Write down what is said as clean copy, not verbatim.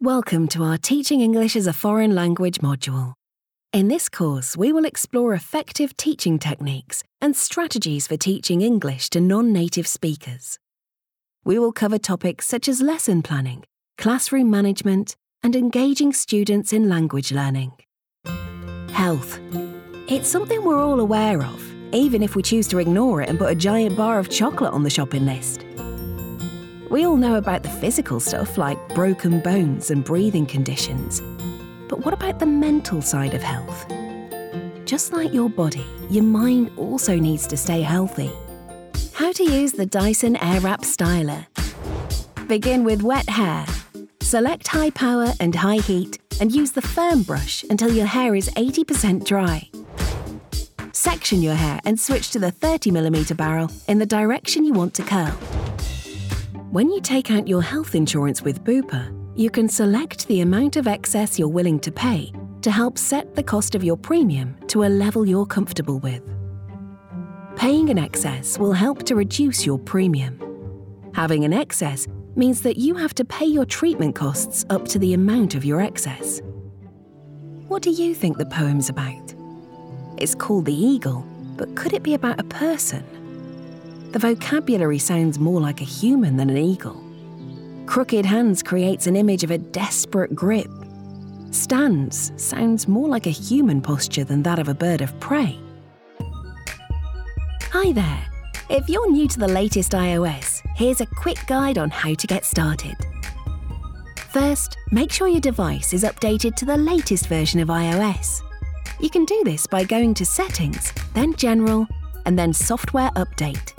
Welcome to our Teaching English as a Foreign Language module. In this course, we will explore effective teaching techniques and strategies for teaching English to non-native speakers. We will cover topics such as lesson planning, classroom management, and engaging students in language learning. Health. It's something we're all aware of, even if we choose to ignore it and put a giant bar of chocolate on the shopping list. We all know about the physical stuff like broken bones and breathing conditions. But what about the mental side of health? Just like your body, your mind also needs to stay healthy. How to use the Dyson Airwrap Styler. Begin with wet hair. Select high power and high heat and use the firm brush until your hair is 80% dry. Section your hair and switch to the 30mm barrel in the direction you want to curl. When you take out your health insurance with Bupa, you can select the amount of excess you're willing to pay to help set the cost of your premium to a level you're comfortable with. Paying an excess will help to reduce your premium. Having an excess means that you have to pay your treatment costs up to the amount of your excess. What do you think the poem's about? It's called The Eagle, but could it be about a person? The vocabulary sounds more like a human than an eagle. Crooked hands creates an image of a desperate grip. Stands sounds more like a human posture than that of a bird of prey. Hi there! If you're new to the latest iOS, here's a quick guide on how to get started. First, make sure your device is updated to the latest version of iOS. You can do this by going to Settings, then General, and then Software Update.